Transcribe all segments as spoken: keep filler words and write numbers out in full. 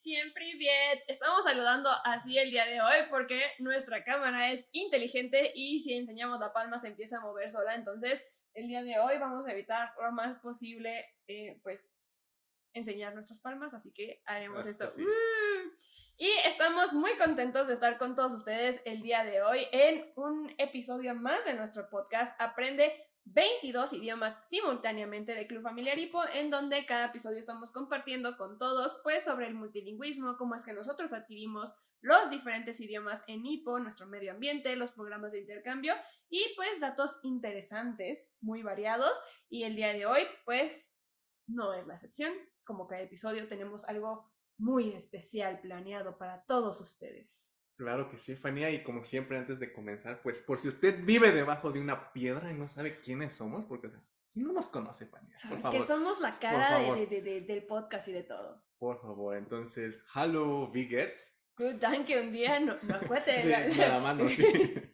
Siempre bien. Estamos saludando así el día de hoy porque nuestra cámara es inteligente y si enseñamos la palma se empieza a mover sola. Entonces, el día de hoy vamos a evitar lo más posible, eh, pues, enseñar nuestras palmas. Así que haremos Hasta esto. sí. Mm. Y estamos muy contentos de estar con todos ustedes el día de hoy en un episodio más de nuestro podcast Aprende veintidós idiomas simultáneamente de Club Familiar Hipo, en donde cada episodio estamos compartiendo con todos pues sobre el multilingüismo, cómo es que nosotros adquirimos los diferentes idiomas en Hipo, nuestro medio ambiente, los programas de intercambio y pues datos interesantes, muy variados. Y el día de hoy pues no es la excepción. Como cada episodio tenemos algo muy especial planeado para todos ustedes. Claro que sí, Fania, y como siempre antes de comenzar, pues por si usted vive debajo de una piedra y no sabe quiénes somos, porque ¿quién no nos conoce, Fania? Por favor. Es que somos la cara de, de, de, del podcast y de todo. Por favor, entonces, hallo, wie geht's? Good, danke, un día no, no acuete. Sí, de la mano, sí.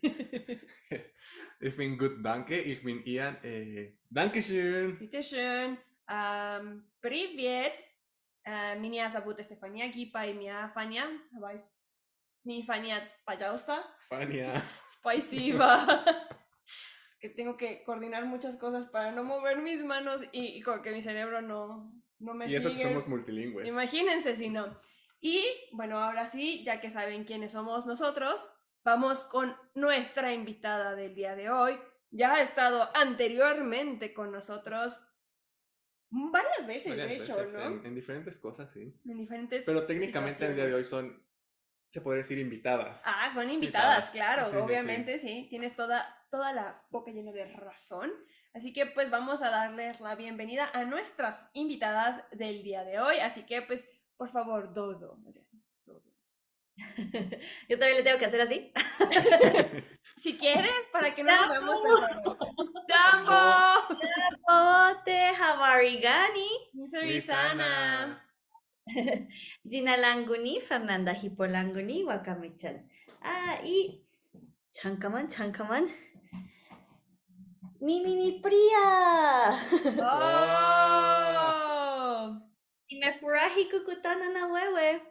Ich bin gut, danke, ich bin Ian, eh, Dankeschön. Bitteschön. Um, привет. Uh, меня зовут Стефания Гипа и меня Фаня. Weiß. Mi Fania Payausa. Fania. Спасибо. Es que tengo que coordinar muchas cosas para no mover mis manos y, y como que mi cerebro no, no me y sigue. Y eso que somos multilingües. Imagínense si no. Y bueno, ahora sí, ya que saben quiénes somos nosotros, vamos con nuestra invitada del día de hoy. Ya ha estado anteriormente con nosotros varias veces, varias de hecho, veces, ¿no? En, en diferentes cosas, sí. En diferentes Pero técnicamente el día de hoy son, se podría decir, invitadas. Ah, son invitadas, invitadas. Claro, sí, obviamente, sí, sí. sí. Tienes toda, toda la boca llena de razón. Así que pues vamos a darles la bienvenida a nuestras invitadas del día de hoy. Así que pues, por favor, dozo. dozo. Yo también le tengo que hacer así. Si quieres, para que no nos veamos tan raros. ¡Jambo! ¡Jambo! Te hawarigani. Soy Sana. Jina langu ni Fernanda Hipo langu ni Wakame-chan. Ah, y 잠깐만, 잠깐만. Mimi ni Priya. Oh. Y me furahi kukutana na wewe.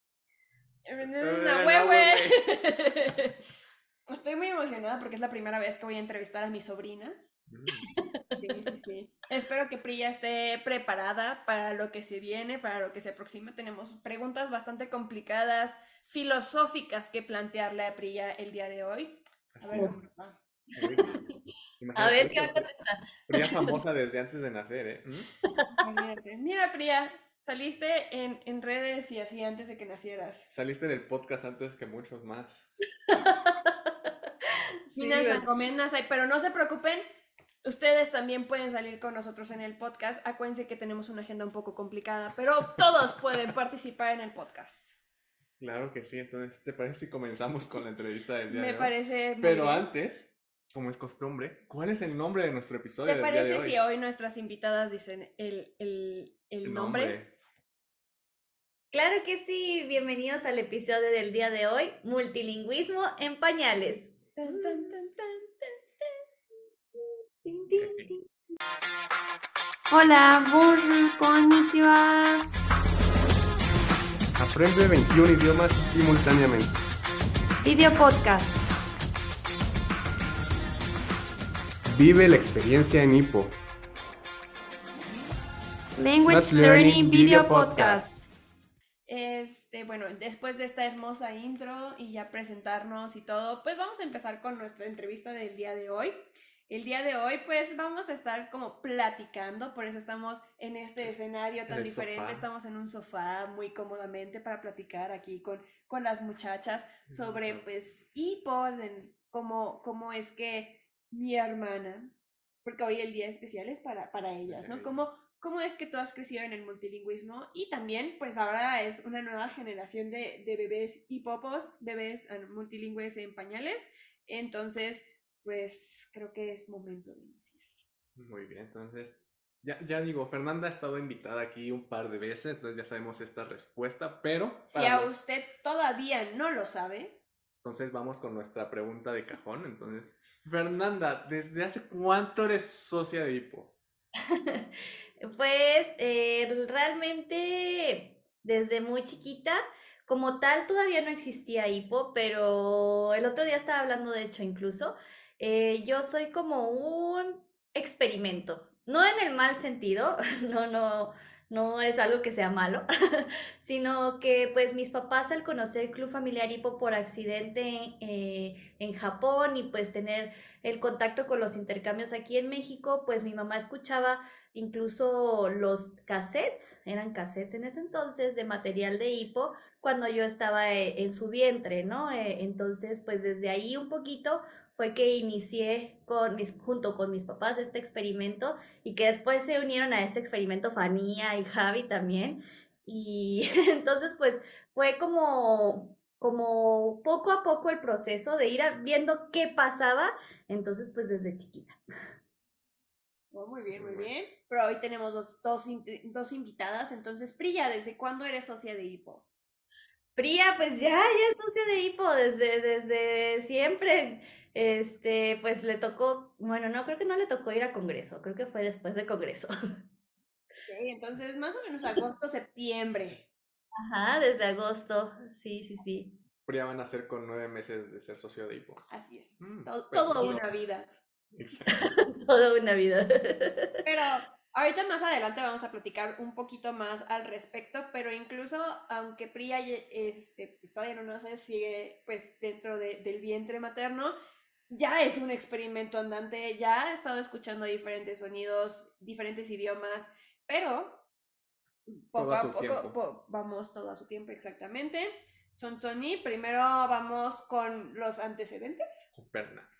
Una huehue. Estoy muy emocionada porque es la primera vez que voy a entrevistar a mi sobrina. Sí, sí, sí. Espero que Priya esté preparada para lo que se viene, para lo que se aproxima. Tenemos preguntas bastante complicadas, filosóficas que plantearle a Priya el día de hoy. A Así. ver cómo nos va. A ver qué va a contestar. Priya famosa desde antes de nacer, ¿eh? ¿Mm? Mira, Priya. Saliste en, en redes y así antes de que nacieras. Saliste del podcast antes que muchos más. Sí, pero no se preocupen, ustedes también pueden salir con nosotros en el podcast. Acuérdense que tenemos una agenda un poco complicada, pero todos pueden participar en el podcast. Claro que sí, entonces, ¿te parece si comenzamos con la entrevista del día Me de hoy? Me parece muy Pero bien. Antes, como es costumbre, ¿cuál es el nombre de nuestro episodio ¿Te del día de hoy? parece si hoy nuestras invitadas dicen el, el, el, el nombre? nombre? Claro que sí, bienvenidos al episodio del día de hoy, Multilingüismo en Pañales. Tan, tan, tan, tan, tin, tin, tin. Hola, bonjour, konnichiwa. Aprende veintiún idiomas simultáneamente. Video podcast. Vive la experiencia en Hipo. Language Learning Video Podcast. Este, bueno, después de esta hermosa intro y ya presentarnos y todo, pues vamos a empezar con nuestra entrevista del día de hoy. El día de hoy, pues vamos a estar como platicando, por eso estamos en este escenario tan diferente, sofá. Estamos en un sofá muy cómodamente para platicar aquí con, con las muchachas sobre, pues, Hipo, cómo, cómo es que mi hermana, porque hoy el día especial es para, para ellas, ¿no? Cómo, cómo es que tú has crecido en el multilingüismo y también, pues ahora es una nueva generación de, de bebés hipopos, bebés multilingües en pañales, entonces... pues creo que es momento de iniciar. Muy bien, entonces, ya, ya digo, Fernanda ha estado invitada aquí un par de veces, entonces ya sabemos esta respuesta, pero... Si a los... usted todavía no lo sabe... Entonces vamos con nuestra pregunta de cajón, entonces... Fernanda, ¿desde hace cuánto eres socia de Hipo? Pues, eh, realmente... desde muy chiquita. Como tal, todavía no existía hipo, pero el otro día estaba hablando, de hecho, incluso, eh, yo soy como un experimento, no en el mal sentido, no, no, no es algo que sea malo, sino que pues mis papás al conocer Club Familiar Hipo por accidente eh, en Japón y pues tener el contacto con los intercambios aquí en México, pues mi mamá escuchaba incluso los cassettes, eran cassettes en ese entonces de material de hipo cuando yo estaba eh, en su vientre, ¿no? Eh, entonces, pues desde ahí un poquito fue que inicié con mis, junto con mis papás este experimento y que después se unieron a este experimento Fanía y Javi también. Y entonces, pues fue como, como poco a poco el proceso de ir viendo qué pasaba. Entonces, pues desde chiquita. Oh, muy bien, muy bien. Pero hoy tenemos dos, dos, dos invitadas. Entonces, Priya, ¿desde cuándo eres socia de Hipo? Priya, pues ya, ya es socia de Hipo desde, desde siempre. Este, pues le tocó, bueno, no, creo que no le tocó ir a Congreso, creo que fue después de Congreso. Ok, entonces más o menos agosto, septiembre. Ajá, desde agosto, sí, sí, sí. Pero ya van a ser con nueve meses de ser socio de Hipo. Así es. Mm, todo, pero toda no. una vida. Exacto. Toda una vida. Pero ahorita más adelante vamos a platicar un poquito más al respecto, pero incluso aunque Priya este, pues todavía no nace, sigue pues dentro de, del vientre materno, ya es un experimento andante, ya ha estado escuchando diferentes sonidos, diferentes idiomas, pero poco Todo a a su poco tiempo. po- vamos todo a su tiempo exactamente. Chontoni, primero vamos con los antecedentes Con Fernanda.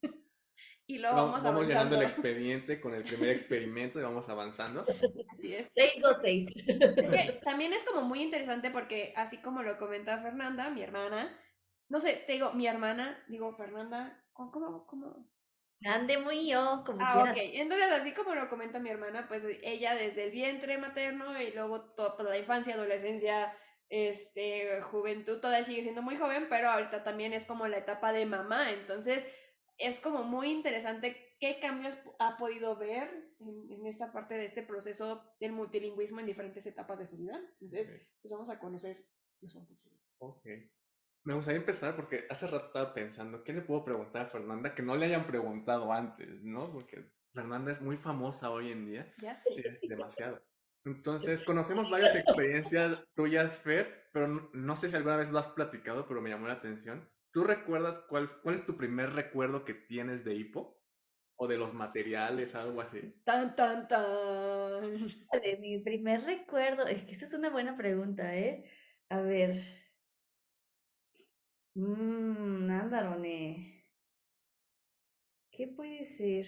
y luego Vamos, vamos vamos llenando avanzando. el expediente con el primer experimento y vamos avanzando. Así es. Seis dos seis. Es que también es como muy interesante porque así como lo comenta Fernanda, mi hermana, no sé, te digo, mi hermana, digo Fernanda, ¿cómo, cómo, cómo? Ande muy yo, como Ah, ok. quieras. Entonces, así como lo comenta mi hermana, pues ella desde el vientre materno y luego toda la infancia, adolescencia, este, juventud, todavía sigue siendo muy joven, pero ahorita también es como la etapa de mamá. Entonces, es como muy interesante qué cambios ha podido ver en, en esta parte de este proceso del multilingüismo en diferentes etapas de su vida. Entonces, Ok. pues vamos a conocer los antecedentes. Ok. Me gustaría empezar porque hace rato estaba pensando, ¿qué le puedo preguntar a Fernanda que no le hayan preguntado antes, ¿no? Porque Fernanda es muy famosa hoy en día. Ya sé. Es demasiado. Entonces, conocemos varias experiencias tuyas, Fer, pero no, no sé si alguna vez lo has platicado, pero me llamó la atención. ¿Tú recuerdas cuál, cuál es tu primer recuerdo que tienes de hipo? ¿O de los materiales, algo así? Tan, tan, tan. Vale, mi primer recuerdo, es que esa es una buena pregunta, ¿eh? A ver. Mmm, andarone. ¿Qué puede ser?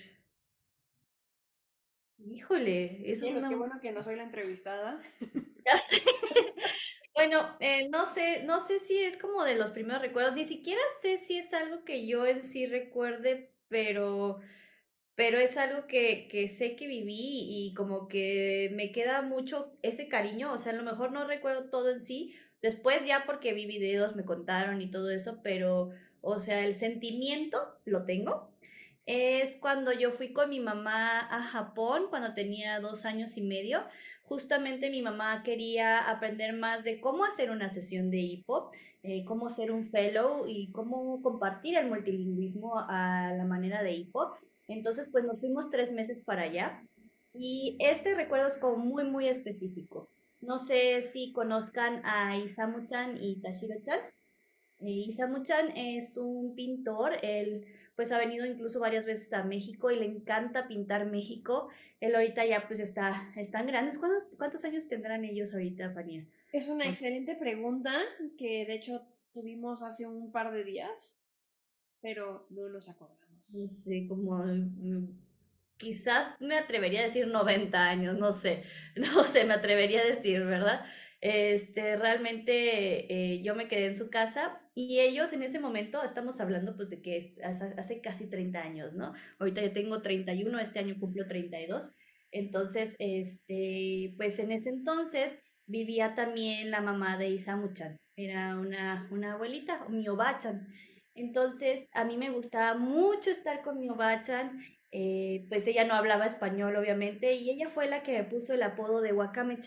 Híjole, eso es Cielos, una... qué bueno que no soy la entrevistada. Ya sé. Bueno, eh, no sé, no sé si es como de los primeros recuerdos, ni siquiera sé si es algo que yo en sí recuerde, pero, pero es algo que, que sé que viví y como que me queda mucho ese cariño, o sea, a lo mejor no recuerdo todo en sí, después ya porque vi videos, me contaron y todo eso, pero, o sea, el sentimiento lo tengo. Es cuando yo fui con mi mamá a Japón, cuando tenía dos años y medio. Justamente mi mamá quería aprender más de cómo hacer una sesión de hipo, eh, cómo ser un fellow y cómo compartir el multilingüismo a la manera de hipo. Entonces, pues nos fuimos tres meses para allá y este recuerdo es como muy, muy específico. No sé si conozcan a Isamu-chan y Tashiro-chan. Eh, Isamu-chan es un pintor, él pues ha venido incluso varias veces a México y le encanta pintar México. Él ahorita ya pues está, están grandes. ¿Cuántos, cuántos años tendrán ellos ahorita, Fania? Es una No, excelente pregunta que de hecho tuvimos hace un par de días, pero no nos acordamos. no sé, como mm, quizás me atrevería a decir noventa años, no sé, no sé, me atrevería a decir, ¿verdad? Este, realmente eh, yo me quedé en su casa y ellos en ese momento, estamos hablando pues de que es hace, hace casi treinta años, ¿no? Ahorita yo tengo treinta y uno, este año cumplo treinta y dos, entonces, este, pues en ese entonces vivía también la mamá de Isamu-chan, era una, una abuelita, mi oba-chan. Entonces, a mí me gustaba mucho estar con mi oba-chan, eh, pues ella no hablaba español, obviamente, y ella fue la que me puso el apodo de Wakame-chan,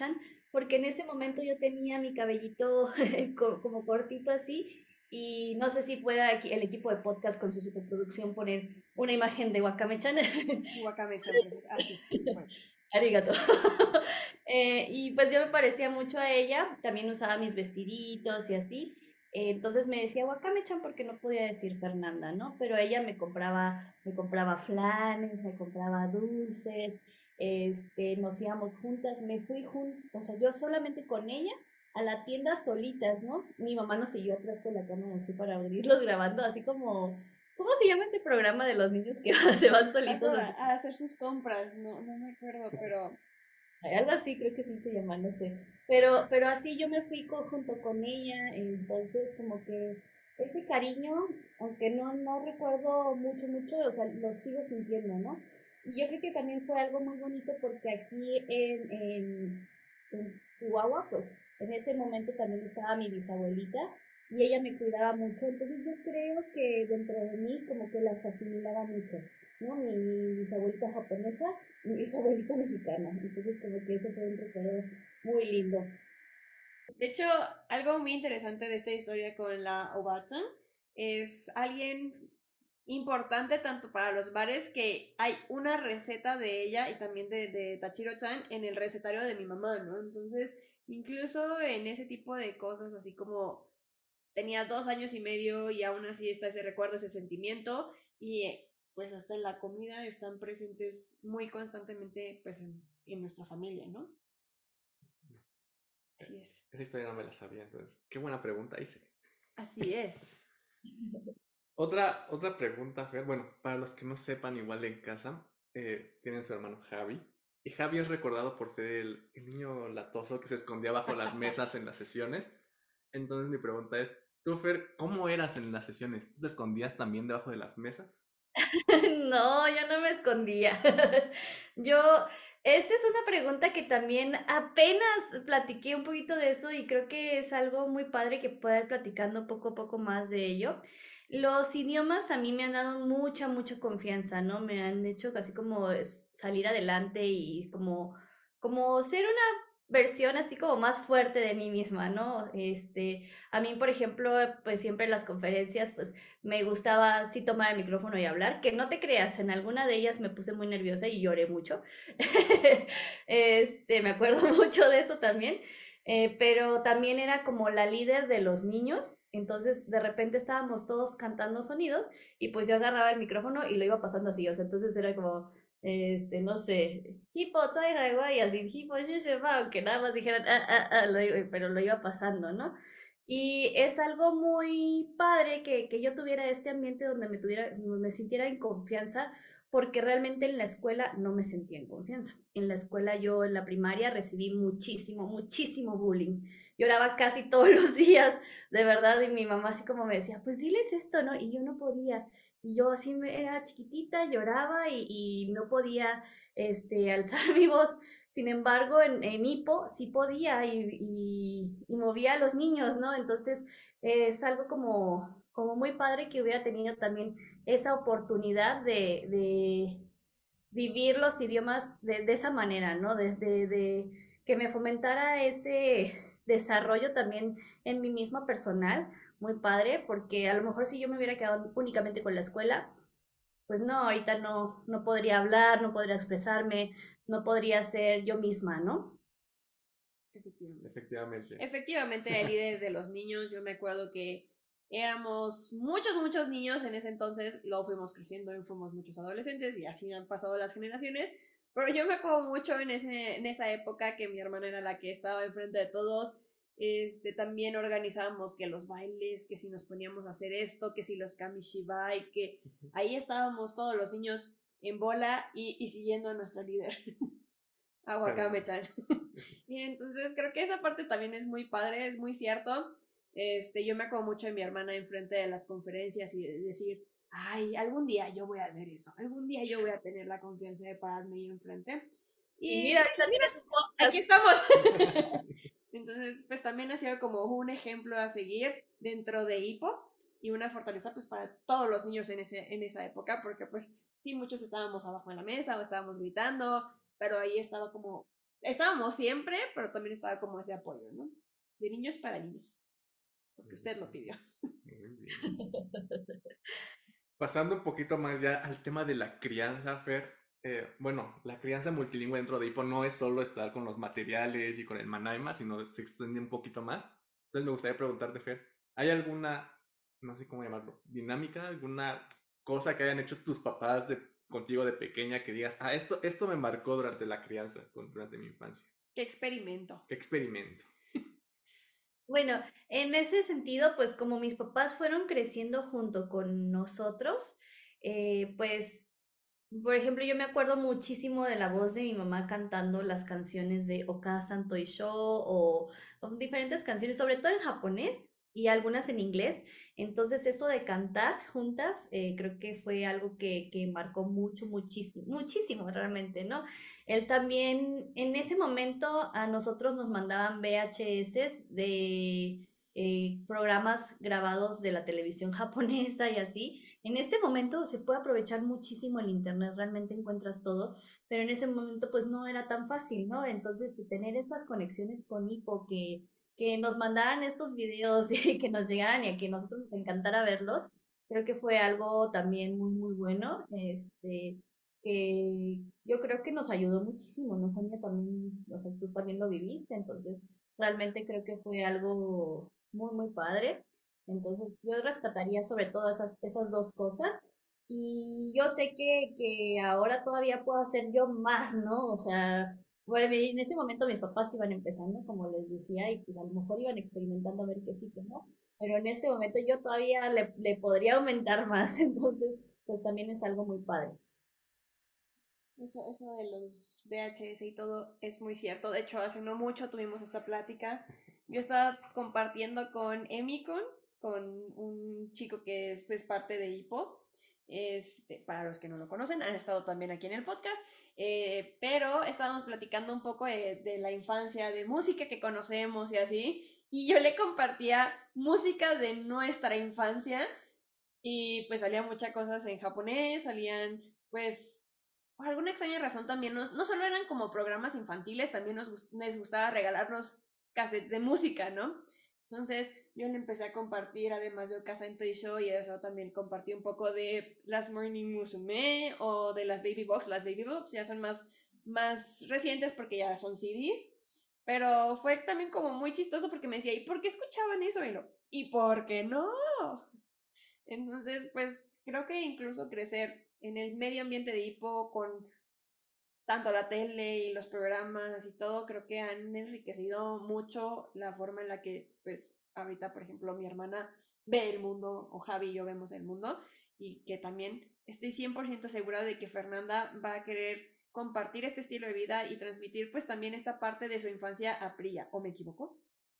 porque en ese momento yo tenía mi cabellito como cortito así, y no sé si pueda aquí el equipo de podcast con su superproducción poner una imagen de Wakame-chan. Wakame-chan, así. Bueno. Arigato. eh, y pues yo me parecía mucho a ella, también usaba mis vestiditos y así. Eh, entonces me decía Wakame-chan porque no podía decir Fernanda, ¿no? Pero ella me compraba, me compraba flanes, me compraba dulces, este, nos íbamos juntas, me fui juntas, o sea, yo solamente con ella a la tienda solitas, ¿no? Mi mamá nos siguió atrás con la cámara así para abrirlos grabando, así como, ¿cómo se llama ese programa de los niños que se van solitos A, así? a hacer sus compras, no, no me acuerdo, pero... Algo así creo que sí se llama, no sé. Pero, pero así yo me fui co- junto con ella, entonces como que ese cariño, aunque no, no recuerdo mucho, mucho, o sea, lo sigo sintiendo, ¿no? Y yo creo que también fue algo muy bonito porque aquí en, en, en Chihuahua, pues en ese momento también estaba mi bisabuelita y ella me cuidaba mucho, entonces yo creo que dentro de mí como que las asimilaba mucho, ¿no? Mi, mi bisabuelita japonesa y mi bisabuelita mexicana, entonces como que ese fue un recuerdo muy lindo. De hecho, algo muy interesante de esta historia con la Obata es alguien importante tanto para los bares que hay una receta de ella y también de, de Tachiro-chan en el recetario de mi mamá, ¿no? Entonces, incluso en ese tipo de cosas, así como tenía dos años y medio y aún así está ese recuerdo, ese sentimiento y eh, pues hasta en la comida están presentes muy constantemente pues en, en nuestra familia, ¿no? Así es. Esa historia no me la sabía, entonces. Qué buena pregunta hice. Así es. Otra, otra pregunta, Fer. Bueno, para los que no sepan, igual en casa, eh, tienen su hermano Javi. Y Javi es recordado por ser el, el niño latoso que se escondía bajo las mesas en las sesiones. Entonces mi pregunta es, tú, Fer, ¿cómo eras en las sesiones? ¿Tú te escondías también debajo de las mesas? No, yo no me escondía. Yo, esta es una pregunta que también apenas platiqué un poquito de eso y creo que es algo muy padre que pueda ir platicando poco a poco más de ello. Los idiomas a mí me han dado mucha, mucha confianza, ¿no? Me han hecho casi como es- salir adelante y como, como ser una versión así como más fuerte de mí misma, ¿no? Este, a mí, por ejemplo, pues siempre en las conferencias, pues me gustaba sí tomar el micrófono y hablar, que no te creas, en alguna de ellas me puse muy nerviosa y lloré mucho. este, me acuerdo mucho de eso también, eh, pero también era como la líder de los niños. Entonces, de repente estábamos todos cantando sonidos y pues yo agarraba el micrófono y lo iba pasando así, o sea, entonces era como, este, no sé, hipo, tsai, hai, wai, así, hipo, shi, shi, ma, aunque nada más dijeran, ah, ah, ah, lo iba- pero lo iba pasando, ¿no? Y es algo muy padre que, que yo tuviera este ambiente donde me, tuviera, me sintiera en confianza, porque realmente en la escuela no me sentía en confianza. En la escuela yo en la primaria recibí muchísimo, muchísimo bullying. Lloraba casi todos los días, de verdad, y mi mamá así como me decía, pues diles esto, ¿no? Y yo no podía. Y yo así me, era chiquitita, lloraba y, y no podía este, alzar mi voz. Sin embargo, en, en hipo sí podía y, y, y movía a los niños, ¿no? Entonces eh, es algo como, como muy padre que hubiera tenido también esa oportunidad de, de vivir los idiomas de, de esa manera, ¿no? De, de, de que me fomentara ese desarrollo también en mí misma personal, muy padre, porque a lo mejor si yo me hubiera quedado únicamente con la escuela, pues no, ahorita no, no podría hablar, no podría expresarme, no podría ser yo misma, ¿no? Efectivamente. Efectivamente. Efectivamente, el líder de los niños, yo me acuerdo que éramos muchos, muchos niños en ese entonces, luego fuimos creciendo y fuimos muchos adolescentes y así han pasado las generaciones, pero yo me acuerdo mucho en, ese, en esa época que mi hermana era la que estaba enfrente de todos, este, también organizábamos que los bailes, que si nos poníamos a hacer esto, que si los kamishibai, que ahí estábamos todos los niños en bola y, y siguiendo a nuestra líder, a Wakame-chan. Y entonces creo que esa parte también es muy padre, es muy cierto. Este, yo me acuerdo mucho de mi hermana enfrente de las conferencias y de decir, ay, algún día yo voy a hacer eso, algún día yo voy a tener la confianza de pararme ahí enfrente. Y Y mira, pues ahorita mira, tienes un podcast. aquí estamos. Entonces, pues también ha sido como un ejemplo a seguir dentro de Hipo y una fortaleza pues para todos los niños en, ese, en esa época, porque pues sí, muchos estábamos abajo en la mesa o estábamos gritando, pero ahí estaba como estábamos siempre, pero también estaba como ese apoyo, ¿no? De niños para niños. Porque usted lo pidió. Muy bien. Pasando un poquito más ya al tema de la crianza, Fer. Eh, bueno, la crianza multilingüe dentro de Hipo no es solo estar con los materiales y con el Manaima, sino se extiende un poquito más. Entonces me gustaría preguntarte, Fer, ¿hay alguna, no sé cómo llamarlo, dinámica, alguna cosa que hayan hecho tus papás de, contigo de pequeña que digas, ah, esto, esto me marcó durante la crianza, durante mi infancia? ¿Qué experimento? ¿Qué experimento? Bueno, en ese sentido, pues como mis papás fueron creciendo junto con nosotros, eh, pues, por ejemplo, yo me acuerdo muchísimo de la voz de mi mamá cantando las canciones de Oka Santo Sho o, o diferentes canciones, sobre todo en japonés y algunas en inglés. Entonces, eso de cantar juntas, eh, creo que fue algo que, que marcó mucho, muchísimo, muchísimo realmente, ¿no? Él también, en ese momento, a nosotros nos mandaban V H S de eh, programas grabados de la televisión japonesa y así. En este momento se puede aprovechar muchísimo el internet, realmente encuentras todo, pero en ese momento pues no era tan fácil, ¿no? Entonces, tener esas conexiones con Hipo que, que nos mandaran estos videos y que nos llegaran y a que nosotros nos encantara verlos, creo que fue algo también muy, muy bueno. Este, que yo creo que nos ayudó muchísimo, ¿no, Fania? También, o sea, tú también lo viviste, entonces realmente creo que fue algo muy, muy padre. Entonces yo rescataría sobre todo esas, esas dos cosas. Y yo sé que, que ahora todavía puedo hacer yo más, ¿no? O sea, bueno, en ese momento mis papás iban empezando, como les decía, y pues a lo mejor iban experimentando a ver qué sí, que no. Pero en este momento yo todavía le, le podría aumentar más, entonces pues también es algo muy padre. Eso, eso de los V H S y todo es muy cierto. De hecho, hace no mucho tuvimos esta plática. Yo estaba compartiendo con Emicon, con un chico que es pues parte de Hipo. Este, para los que no lo conocen, han estado también aquí en el podcast. Eh, pero estábamos platicando un poco de, de la infancia, de música que conocemos y así. Y yo le compartía música de nuestra infancia y pues salían muchas cosas en japonés, salían pues por alguna extraña razón también nos, no solo eran como programas infantiles, también nos les gustaba regalarnos cassettes de música, ¿no? Entonces yo le empecé a compartir, además de Okasa en Toy Show, y eso también compartí un poco de las Morning Musume o de las Baby Box. Las Baby Box ya son más, más recientes porque ya son C Ds, pero fue también como muy chistoso porque me decía, ¿y por qué escuchaban eso? Y, lo, ¿y por qué no? Entonces, pues creo que incluso crecer en el medio ambiente de Hipo con tanto la tele y los programas y todo, creo que han enriquecido mucho la forma en la que, pues, ahorita, por ejemplo, mi hermana ve el mundo, o Javi y yo vemos el mundo, y que también estoy cien por ciento segura de que Fernanda va a querer compartir este estilo de vida y transmitir, pues, también esta parte de su infancia a Priya, ¿o me equivoco?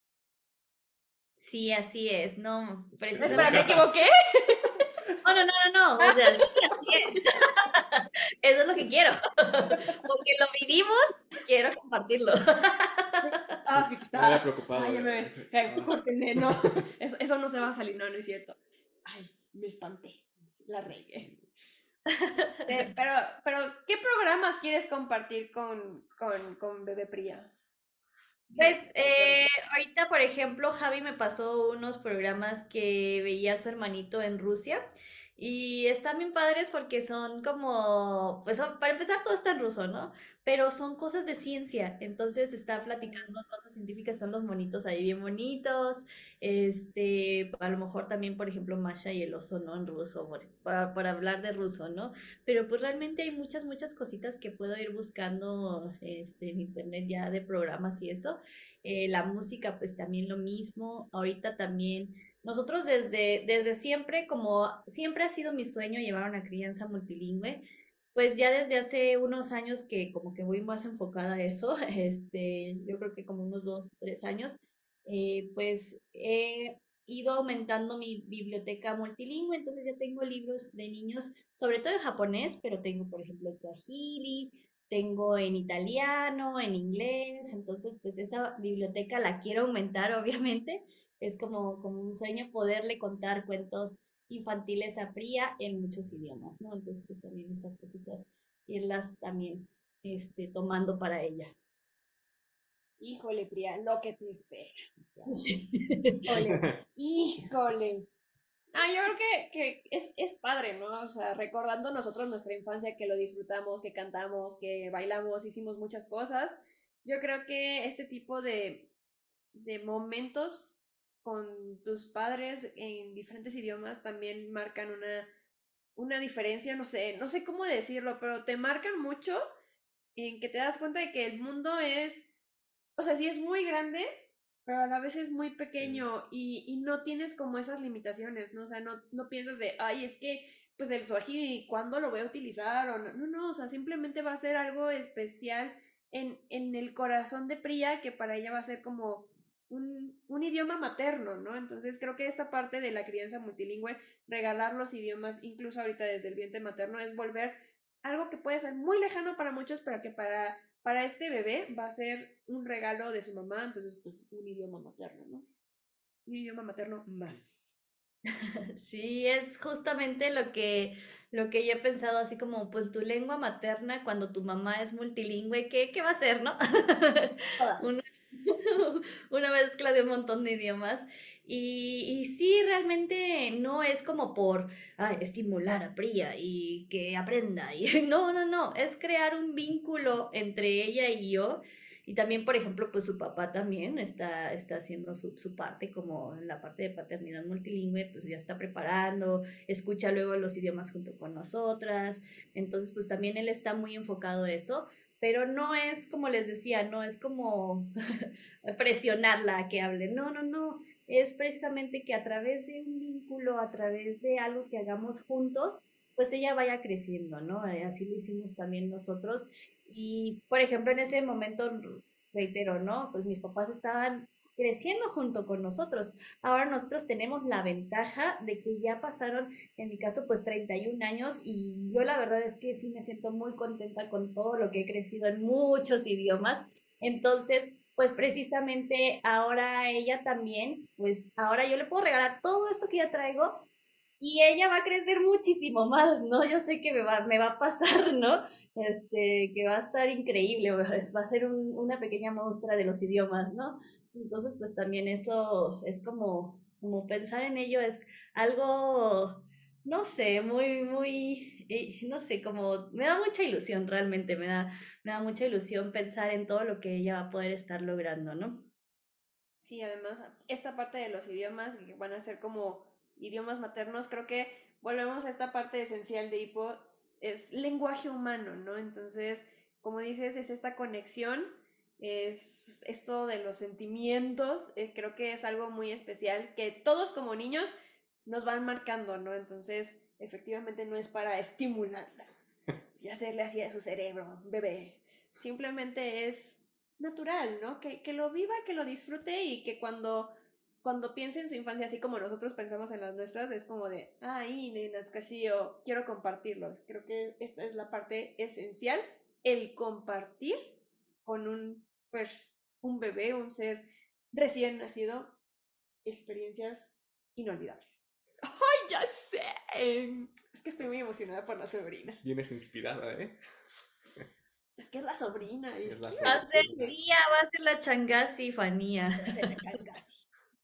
Sí, así es, no, Espera, ¿me precisamente. equivoqué? Oh, no, no, no, no, o sea, sí, así es. Eso es lo que quiero. Porque lo vivimos, quiero compartirlo. Ah, Me está. había preocupado. Ay, ya me. eh. Eh, Ah. córtenme, no. Eso, eso no se va a salir, no, no es cierto. Ay, me espanté. La regué. Eh, pero, pero, ¿qué programas quieres compartir con, con, con Bebé Priya? Pues eh, ahorita, por ejemplo, Javi me pasó unos programas que veía su hermanito en Rusia y están bien padres porque son como, pues son- para empezar todo está en ruso, ¿no? Pero son cosas de ciencia, entonces está platicando cosas científicas, son los monitos ahí bien bonitos, este, a lo mejor también, por ejemplo, Masha y el oso, ¿no? En ruso, por- para, para hablar de ruso, ¿no? Pero pues realmente hay muchas, muchas cositas que puedo ir buscando este, en internet ya de programas y eso. Eh, la música, pues también lo mismo. Ahorita también, nosotros desde, desde siempre, como siempre ha sido mi sueño llevar una crianza multilingüe, pues ya desde hace unos años que como que voy más enfocada a eso, este, yo creo que como unos dos, tres años, eh, pues he ido aumentando mi biblioteca multilingüe, entonces ya tengo libros de niños, sobre todo en japonés, pero tengo, por ejemplo, Swahili, tengo en italiano, en inglés, entonces pues esa biblioteca la quiero aumentar, obviamente. Es como, como un sueño poderle contar cuentos infantiles a Priya en muchos idiomas, ¿no? Entonces pues también esas cositas irlas también este, tomando para ella. Híjole, Priya, lo que te espera. Híjole, híjole. Ah, yo creo que, que es, es padre, ¿no? O sea, recordando nosotros nuestra infancia, que lo disfrutamos, que cantamos, que bailamos, hicimos muchas cosas. Yo creo que este tipo de, de momentos con tus padres en diferentes idiomas también marcan una, una diferencia, no sé, no sé cómo decirlo, pero te marcan mucho en que te das cuenta de que el mundo es, o sea, sí es muy grande, pero a la vez es muy Sí. pequeño y, y no tienes como esas limitaciones, ¿no? O sea, no, no piensas de, ay, es que, pues el swahili, ¿cuándo lo voy a utilizar? O no, no, no, o sea, simplemente va a ser algo especial en, en el corazón de Priya, que para ella va a ser como un, un idioma materno, ¿no? Entonces creo que esta parte de la crianza multilingüe, regalar los idiomas, incluso ahorita desde el vientre materno, es volver algo que puede ser muy lejano para muchos, pero que para para este bebé va a ser un regalo de su mamá, entonces pues un idioma materno, ¿no? Un idioma materno más. Sí, es justamente lo que, lo que yo he pensado, así como, pues tu lengua materna, cuando tu mamá es multilingüe, ¿qué, qué va a ser, no? Una, Todas. una mezcla de un montón de idiomas. Y, y sí, realmente no es como por ay, estimular a Priya y que aprenda. Y, no, no, no, es crear un vínculo entre ella y yo. Y también, por ejemplo, pues su papá también está, está haciendo su, su parte, como en la parte de paternidad multilingüe, pues ya está preparando, escucha luego los idiomas junto con nosotras. Entonces, pues también él está muy enfocado a eso, pero no es como les decía, no es como presionarla a que hable, no, no, no, es precisamente que a través de un vínculo, a través de algo que hagamos juntos, pues ella vaya creciendo, ¿no? Así lo hicimos también nosotros. Y, por ejemplo, en ese momento, reitero, ¿no? Pues mis papás estaban creciendo junto con nosotros. Ahora nosotros tenemos la ventaja de que ya pasaron, en mi caso, pues treinta y un años y yo la verdad es que sí me siento muy contenta con todo lo que he crecido en muchos idiomas. Entonces, pues precisamente ahora ella también, pues ahora yo le puedo regalar todo esto que ya traigo y ella va a crecer muchísimo más, ¿no? Yo sé que me va, me va a pasar, ¿no? Este, que va a estar increíble, va a ser un, una pequeña muestra de los idiomas, ¿no? Entonces, pues también eso es como, como pensar en ello, es algo, no sé, muy, muy, eh, no sé, como, me da mucha ilusión realmente, me da, me da mucha ilusión pensar en todo lo que ella va a poder estar logrando, ¿no? Sí, además, esta parte de los idiomas, que van a ser como idiomas maternos, creo que volvemos a esta parte esencial de Hipo, es lenguaje humano, ¿no? Entonces, como dices, es esta conexión, es esto de los sentimientos, eh, creo que es algo muy especial que todos como niños nos van marcando, ¿no? Entonces, efectivamente no es para estimularla y hacerle así a su cerebro, bebé. Simplemente es natural, ¿no? Que, que lo viva, que lo disfrute y que cuando, cuando piense en su infancia, así como nosotros pensamos en las nuestras, es como de, ay, nenas, cachillo, quiero compartirlos. Creo que esta es la parte esencial, el compartir con un, pues, un bebé, un ser recién nacido, experiencias inolvidables. ¡Ay, ya sé! Es que estoy muy emocionada por la sobrina. Vienes inspirada, ¿eh? Es que es la sobrina. Es, Es la que Va a ser sobrina. Fía, va a ser la changasi, Fanía. va a ser la changasi.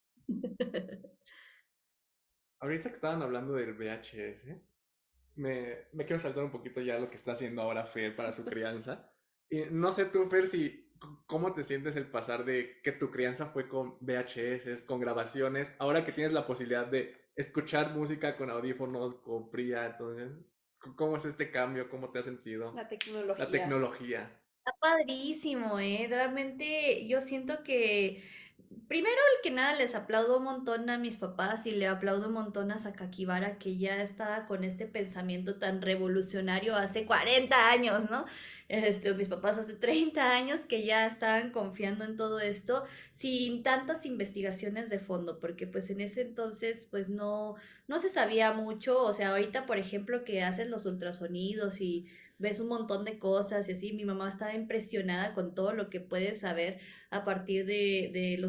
Ahorita que estaban hablando del V H S, me, me quiero saltar un poquito ya lo que está haciendo ahora Fer para su crianza. Y no sé tú, Fer, si cómo te sientes el pasar de que tu crianza fue con V H S, con grabaciones, ahora que tienes la posibilidad de escuchar música con audífonos, con P R I A, entonces, ¿cómo es este cambio? ¿Cómo te has sentido? La La tecnología. tecnología. Está padrísimo, ¿eh? Realmente yo siento que, primero el que nada, les aplaudo un montón a mis papás y le aplaudo un montón a Sakakibara que ya estaba con este pensamiento tan revolucionario hace cuarenta años, ¿no? Este, mis papás hace treinta años que ya estaban confiando en todo esto sin tantas investigaciones de fondo, porque pues en ese entonces pues no, no se sabía mucho, o sea, ahorita por ejemplo que hacen los ultrasonidos y ves un montón de cosas y así. Mi mamá estaba impresionada con todo lo que puedes saber a partir de, de los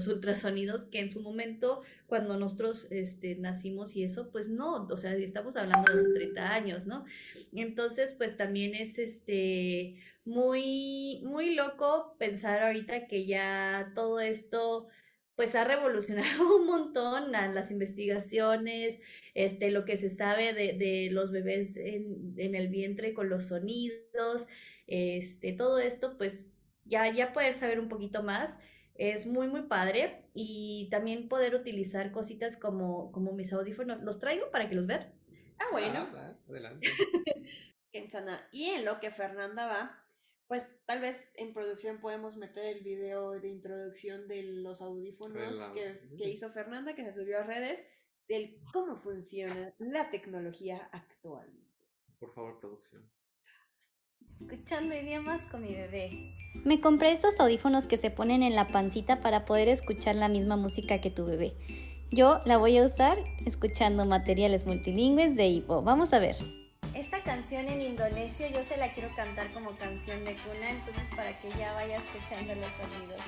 los ultrasonidos que en su momento, cuando nosotros este, nacimos y eso, pues no, o sea, estamos hablando de hace treinta años, ¿no? Entonces, pues también es este muy, muy loco pensar ahorita que ya todo esto pues ha revolucionado un montón a las investigaciones, este, lo que se sabe de, de los bebés en, en el vientre con los sonidos, este, todo esto, pues ya, ya poder saber un poquito más es muy, muy padre y también poder utilizar cositas como, como mis audífonos. Los traigo para que los vean. Ah, bueno. Ah, va, adelante. Insana. Y en lo que Fernanda va, pues tal vez en producción podemos meter el video de introducción de los audífonos La- que, que hizo Fernanda, que se subió a redes, del cómo funciona la tecnología actualmente. Por favor, producción. Escuchando idiomas con mi bebé. Me compré estos audífonos que se ponen en la pancita para poder escuchar la misma música que tu bebé. Yo la voy a usar escuchando materiales multilingües de Ipo. Vamos a ver. Esta canción en indonesio yo se la quiero cantar como canción de cuna, entonces para que ya vaya escuchando los sonidos.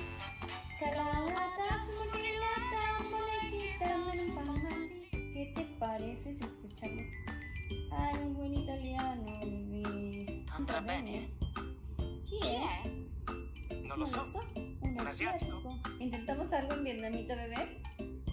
¿Qué te parece si escuchamos algo en buen italiano, bebé? Andrà bene? Chi è? Non lo so. Un Un asiatico. ¿Intentamos algo en vietnamita, bebé?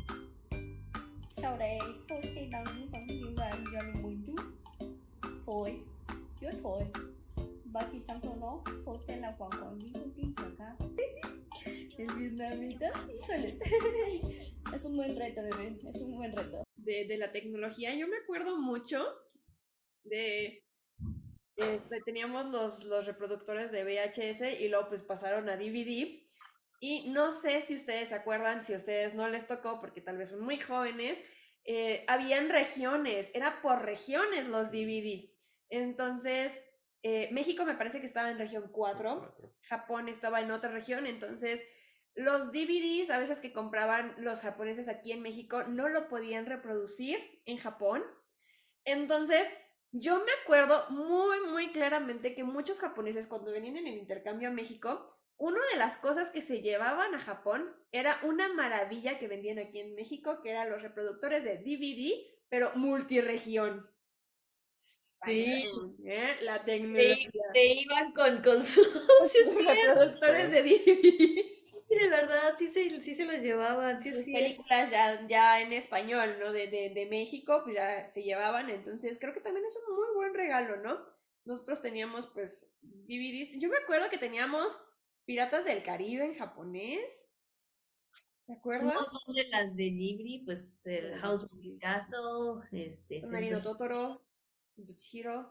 Sau đây tôi sẽ đăng những video cho nên mình chú thôi, chứ thôi. Và khi trong số đó tôi sẽ là khoảng khoảng những thông tin của khác. En vietnamita, híjole. Es un buen reto, bebé, es un buen reto. De, de la tecnología, yo me acuerdo mucho de... Este, teníamos los, los reproductores de V H S y luego pues pasaron a D V D. Y no sé si ustedes se acuerdan, si a ustedes no les tocó, porque tal vez son muy jóvenes, eh, habían regiones, era por regiones los D V D. Entonces, eh, México me parece que estaba en región cuatro, Cuatro. Japón estaba en otra región, entonces los D V Ds a veces que compraban los japoneses aquí en México no lo podían reproducir en Japón. Entonces, yo me acuerdo muy, muy claramente que muchos japoneses cuando venían en el intercambio a México, una de las cosas que se llevaban a Japón era una maravilla que vendían aquí en México, que eran los reproductores de D V D, pero multiregión. Sí. ¿Eh? La Se, tecnología. se iban con, con sus sí, es Los cierto. reproductores de D V Ds. Sí, de verdad, sí se, sí se los llevaban, sí es Sus cierto. películas ya, ya en español, ¿no? De, de, de México, pues ya se llevaban, entonces creo que también es un muy buen regalo, ¿no? Nosotros teníamos, pues, D V Ds. Yo me acuerdo que teníamos Piratas del Caribe en japonés. ¿Te Un acuerdas? montón de las de Ghibli, pues el Las de House Ghibli. of Castle, este, Marino Sentoshi- Totoro, Chihiro.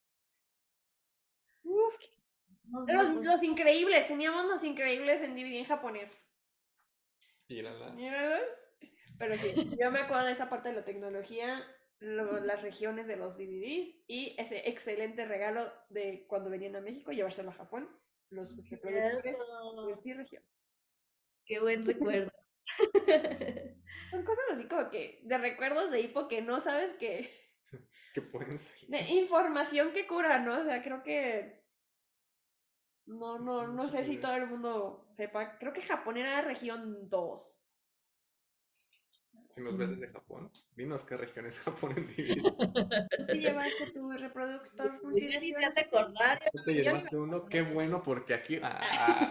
Uf, estamos los, locos. los increíbles, teníamos los increíbles en D V D en japonés. Y la, la- Míralos. Pero sí, yo me acuerdo de esa parte de la tecnología, lo- las regiones de los D V Ds y ese excelente regalo de cuando venían a México llevárselo a Japón, los reproductores Cierto. multiregión. Qué buen recuerdo. Son cosas así como que de recuerdos de hipo que no sabes que ¿Qué pueden salir? de información que cura, ¿no? O sea, creo que no, no, no sé si todo el mundo sepa. Creo que Japón era región dos. Si nos ves desde Japón, dinos qué región es Japón en D V D. ¿Te llevaste tu reproductor Ya ni te multiregión? has de acordar. ¿Tú te llevaste uno? Qué bueno, porque aquí... Ah.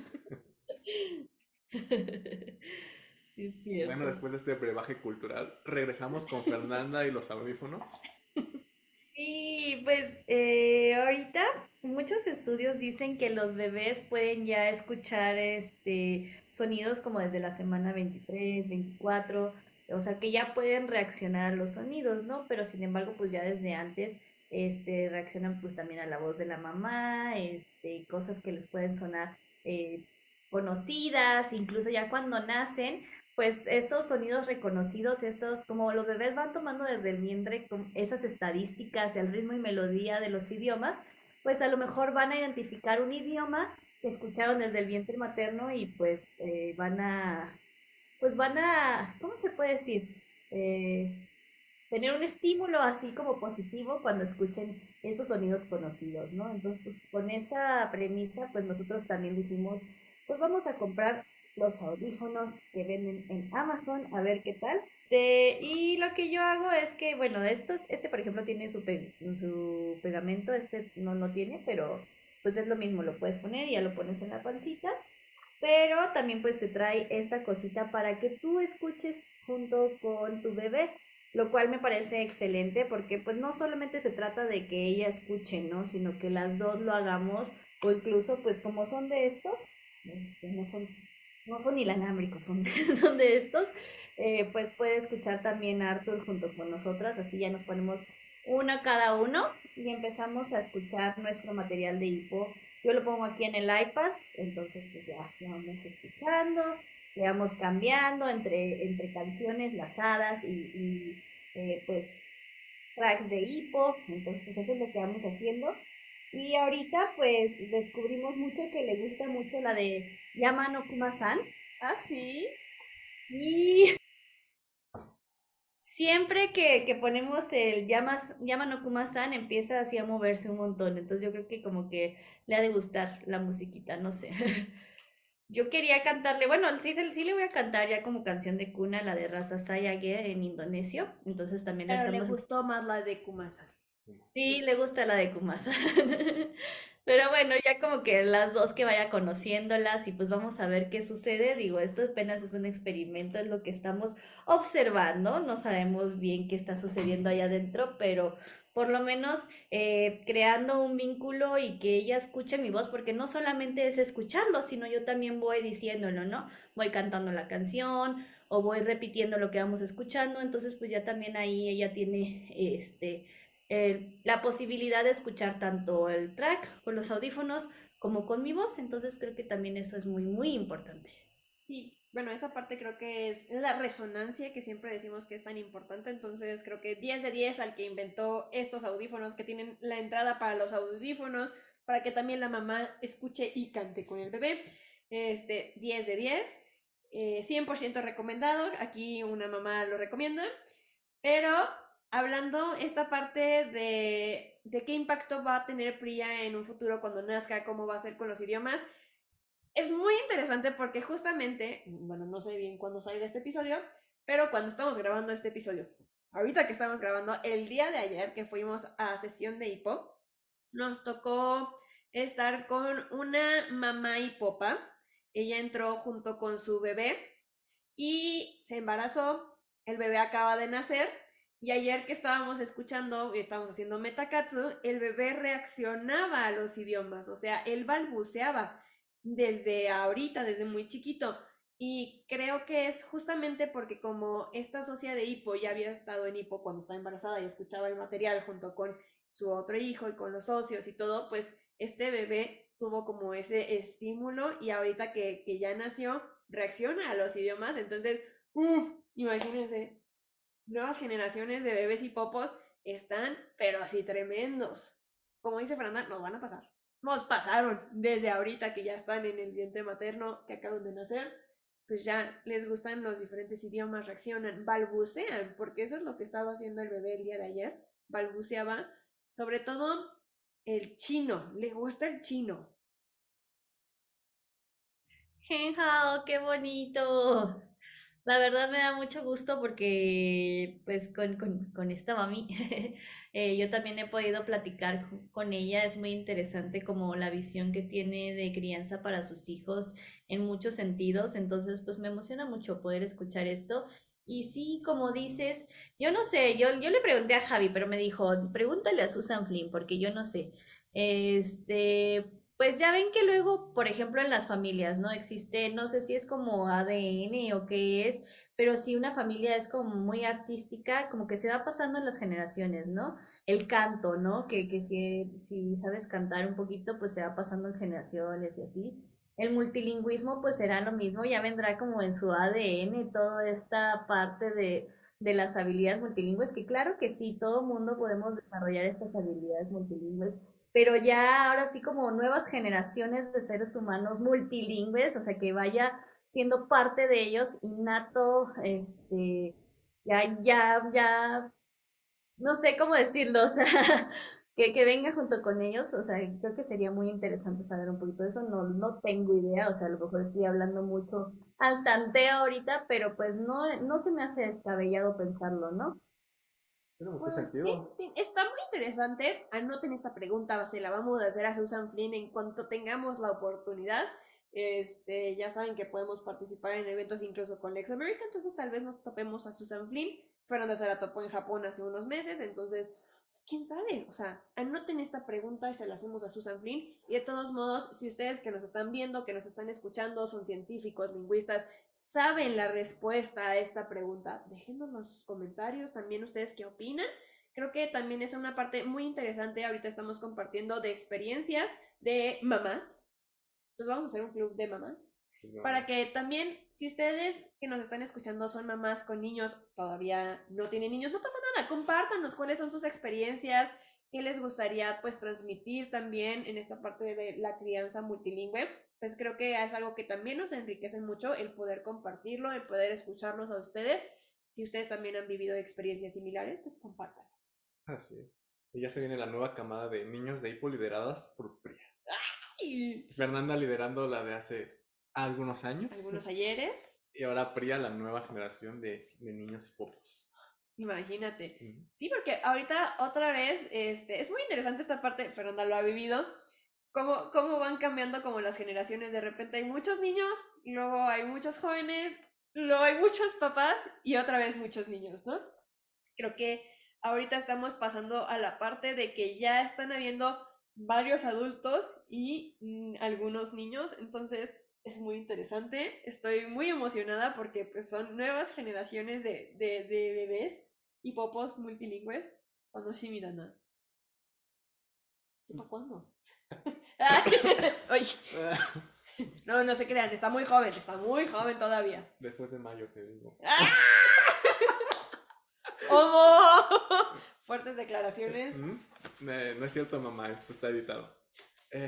Sí, es cierto. Bueno, después de este brebaje cultural, regresamos con Fernanda y los audífonos. Sí, pues eh, ahorita muchos estudios dicen que los bebés pueden ya escuchar este sonidos como desde la semana veintitrés, veinticuatro, o sea que ya pueden reaccionar a los sonidos, ¿no? Pero sin embargo, pues ya desde antes este reaccionan pues también a la voz de la mamá, este, cosas que les pueden sonar eh, conocidas, incluso ya cuando nacen pues esos sonidos reconocidos, esos, como los bebés van tomando desde el vientre con esas estadísticas, el ritmo y melodía de los idiomas, pues a lo mejor van a identificar un idioma que escucharon desde el vientre materno y pues eh, van a, pues van a, ¿cómo se puede decir? Eh, tener un estímulo así como positivo cuando escuchen esos sonidos conocidos, ¿no? Entonces, pues, con esa premisa, pues nosotros también dijimos, pues vamos a comprar los audífonos que venden en Amazon, a ver qué tal. Este, y lo que yo hago es que, bueno, estos, este por ejemplo tiene su, pe- su pegamento, este no lo tiene, pero pues es lo mismo, lo puedes poner y ya lo pones en la pancita. Pero también pues te trae esta cosita para que tú escuches junto con tu bebé, lo cual me parece excelente porque pues no solamente se trata de que ella escuche, ¿no? Sino que las dos lo hagamos o incluso pues como son de estos, este, no son, no son inalámbricos, son, son de estos, eh, pues puede escuchar también a Arthur junto con nosotras, así ya nos ponemos uno cada uno y empezamos a escuchar nuestro material de hipo. Yo lo pongo aquí en el iPad, entonces pues ya lo vamos escuchando, le vamos cambiando entre, entre canciones lazadas y, y eh, pues tracks de hipo, entonces pues eso es lo que vamos haciendo. Y ahorita pues descubrimos mucho que le gusta mucho la de Yama no Kuma-san. ¿Ah, sí? Y siempre que, que ponemos el Yamas, Yama no Kuma-san empieza así a moverse un montón. Entonces yo creo que como que le ha de gustar la musiquita, no sé. Yo quería cantarle, bueno, sí, sí sí le voy a cantar ya como canción de cuna la de Rasa Sayage en indonesio. Entonces también la Pero le estamos... gustó más la de Kumasa. Sí, le gusta la de Kumasa. Pero bueno, ya como que las dos que vaya conociéndolas y pues vamos a ver qué sucede. Digo, esto apenas es un experimento, es lo que estamos observando. No sabemos bien qué está sucediendo allá adentro, pero por lo menos eh, creando un vínculo y que ella escuche mi voz, porque no solamente es escucharlo, sino yo también voy diciéndolo, ¿no? Voy cantando la canción o voy repitiendo lo que vamos escuchando. Entonces, pues ya también ahí ella tiene este eh, la posibilidad de escuchar tanto el track con los audífonos como con mi voz, entonces creo que también eso es muy, muy importante. Sí, bueno, esa parte creo que es la resonancia que siempre decimos que es tan importante, entonces creo que diez de diez al que inventó estos audífonos que tienen la entrada para los audífonos, para que también la mamá escuche y cante con el bebé, este, diez de diez, eh, cien por ciento recomendado, aquí una mamá lo recomienda, pero hablando esta parte de, de qué impacto va a tener Priya en un futuro cuando nazca, cómo va a ser con los idiomas, es muy interesante porque justamente, bueno, no sé bien cuándo salga este episodio, pero cuando estamos grabando este episodio, ahorita que estamos grabando, el día de ayer que fuimos a sesión de hipo, nos tocó estar con una mamá hipopa. Ella entró junto con su bebé y se embarazó. El bebé acaba de nacer. Y ayer que estábamos escuchando y estábamos haciendo Metakatsu, el bebé reaccionaba a los idiomas, o sea, él balbuceaba desde ahorita, desde muy chiquito. Y creo que es justamente porque como esta socia de hipo ya había estado en hipo cuando estaba embarazada y escuchaba el material junto con su otro hijo y con los socios y todo, pues este bebé tuvo como ese estímulo y ahorita que, que ya nació, reacciona a los idiomas. Entonces, uff, imagínense, nuevas generaciones de bebés y popos están, pero así tremendos. Como dice Fernanda, nos van a pasar. Nos pasaron desde ahorita que ya están en el vientre materno, que acaban de nacer, pues ya les gustan los diferentes idiomas, reaccionan, balbucean, porque eso es lo que estaba haciendo el bebé el día de ayer, balbuceaba, sobre todo el chino, le gusta el chino. ¡Henhao, qué bonito! La verdad me da mucho gusto porque pues con, con, con esta mami eh, yo también he podido platicar con, con ella, es muy interesante como la visión que tiene de crianza para sus hijos en muchos sentidos, entonces pues me emociona mucho poder escuchar esto. Y sí, como dices, yo no sé, yo, yo le pregunté a Javi, pero me dijo, pregúntale a Susan Flynn, porque yo no sé. Este, pues ya ven que luego, por ejemplo, en las familias, ¿no? Existe, no sé si es como A D N o qué es, pero si una familia es como muy artística, como que se va pasando en las generaciones, ¿no? El canto, ¿no? Que, que si, si sabes cantar un poquito, pues se va pasando en generaciones y así. El multilingüismo, pues será lo mismo, ya vendrá como en su A D N toda esta parte de, de las habilidades multilingües, que claro que sí, todo mundo podemos desarrollar estas habilidades multilingües, pero ya ahora sí como nuevas generaciones de seres humanos multilingües, o sea, que vaya siendo parte de ellos innato, este, ya, ya, ya, no sé cómo decirlo, o sea, que, que venga junto con ellos, o sea, creo que sería muy interesante saber un poquito de eso, no, no tengo idea, o sea, a lo mejor estoy hablando mucho al tanteo ahorita, pero pues no, no se me hace descabellado pensarlo, ¿no? Tiene mucho Pues sí, sentido. sí, está muy interesante. Anoten esta pregunta, se la vamos a hacer a Susan Flynn en cuanto tengamos la oportunidad. Este, ya saben que podemos participar en eventos incluso con Lex America, entonces tal vez nos topemos a Susan Flynn. Fernanda se la topó en Japón hace unos meses, entonces, pues, quién sabe. O sea, anoten esta pregunta y se la hacemos a Susan Flynn. Y de todos modos, si ustedes que nos están viendo, que nos están escuchando, son científicos, lingüistas, saben la respuesta a esta pregunta, déjenos en los comentarios también ustedes qué opinan. Creo que también es una parte muy interesante. Ahorita estamos compartiendo de experiencias de mamás. Entonces vamos a hacer un club de mamás. Para que también, si ustedes que nos están escuchando son mamás con niños, todavía no tienen niños, no pasa nada, compártanos cuáles son sus experiencias, qué les gustaría pues transmitir también en esta parte de la crianza multilingüe. Pues creo que es algo que también nos enriquece mucho el poder compartirlo, el poder escucharlos a ustedes. Si ustedes también han vivido experiencias similares, pues compartan. Así es. Y ya se viene la nueva camada de niños de Hipo lideradas por Priya. Y Fernanda liderando la de hace algunos años. algunos ayeres, Y ahora Priya, la nueva generación de, de niños hipopos. imagínate. Mm. Sí, porque ahorita otra vez, este, es muy interesante esta parte, Fernanda lo ha vivido, cómo, cómo van cambiando como las generaciones. De repente hay muchos niños, luego hay muchos jóvenes, luego hay muchos papás y otra vez muchos niños, ¿no? Creo que ahorita estamos pasando a la parte de que ya están habiendo varios adultos y mm, algunos niños, entonces es muy interesante. Estoy muy emocionada porque pues son nuevas generaciones de, de, de bebés y popos multilingües. Cuando sí, mira, nada. ¿Para cuándo? Oye, no, no se crean, está muy joven, está muy joven todavía. Después de mayo, te digo. ¡Ah! ¡Homo! Fuertes declaraciones. ¿Mm? Eh, no es cierto, mamá, esto está editado. Eh,